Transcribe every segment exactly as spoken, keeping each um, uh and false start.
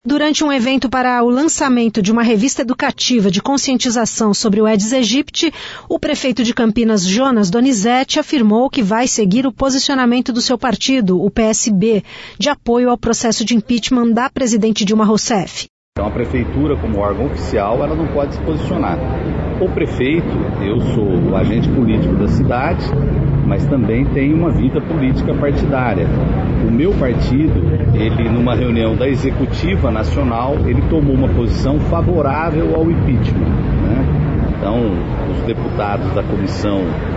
Durante um evento para o lançamento de uma revista educativa de conscientização sobre o Aedes aegypti, o prefeito de Campinas, Jonas Donizete, afirmou que vai seguir o posicionamento do seu partido, o P S B, de apoio ao processo de impeachment da presidente Dilma Rousseff. Então, a prefeitura, como órgão oficial, ela não pode se posicionar. O prefeito, eu sou o agente político da cidade, mas também tenho uma vida política partidária. O meu partido, ele numa reunião da Executiva Nacional, ele tomou uma posição favorável ao impeachment, né? Então, os deputados da comissão,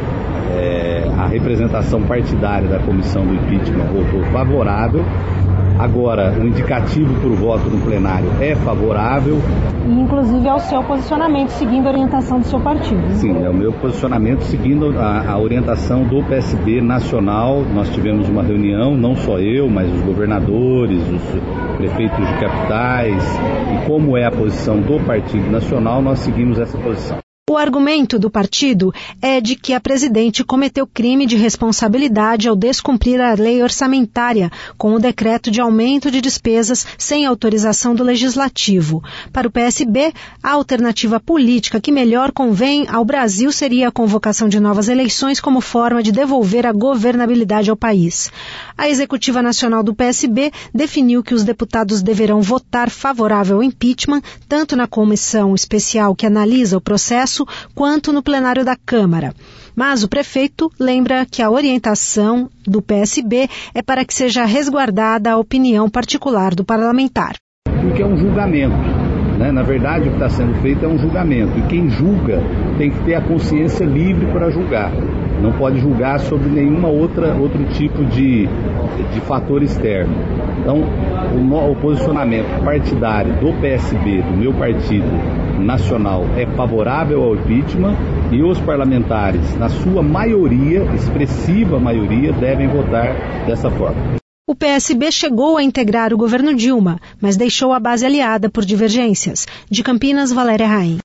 é, a representação partidária da comissão do impeachment votou favorável. Agora, o indicativo para o voto no plenário é favorável. E, inclusive, é o seu posicionamento, seguindo a orientação do seu partido. Sim, é o meu posicionamento, seguindo a, a orientação do P S B nacional. Nós tivemos uma reunião, não só eu, mas os governadores, os prefeitos de capitais. E como é a posição do Partido Nacional, nós seguimos essa posição. O argumento do partido é de que a presidente cometeu crime de responsabilidade ao descumprir a lei orçamentária com o decreto de aumento de despesas sem autorização do legislativo. Para o P S B, a alternativa política que melhor convém ao Brasil seria a convocação de novas eleições como forma de devolver a governabilidade ao país. A Executiva Nacional do P S B definiu que os deputados deverão votar favorável ao impeachment, tanto na comissão especial que analisa o processo, quanto no plenário da Câmara. Mas o prefeito lembra que a orientação do P S B é para que seja resguardada a opinião particular do parlamentar. Porque é um julgamento, né? Na verdade, o que está sendo feito é um julgamento. E quem julga tem que ter a consciência livre para julgar. Não pode julgar sobre nenhuma outra outro tipo de, de fator externo. Então, o, o posicionamento partidário do P S B, do meu partido nacional, é favorável ao impeachment e os parlamentares, na sua maioria, expressiva maioria, devem votar dessa forma. O P S B chegou a integrar o governo Dilma, mas deixou a base aliada por divergências. De Campinas, Valéria Raim.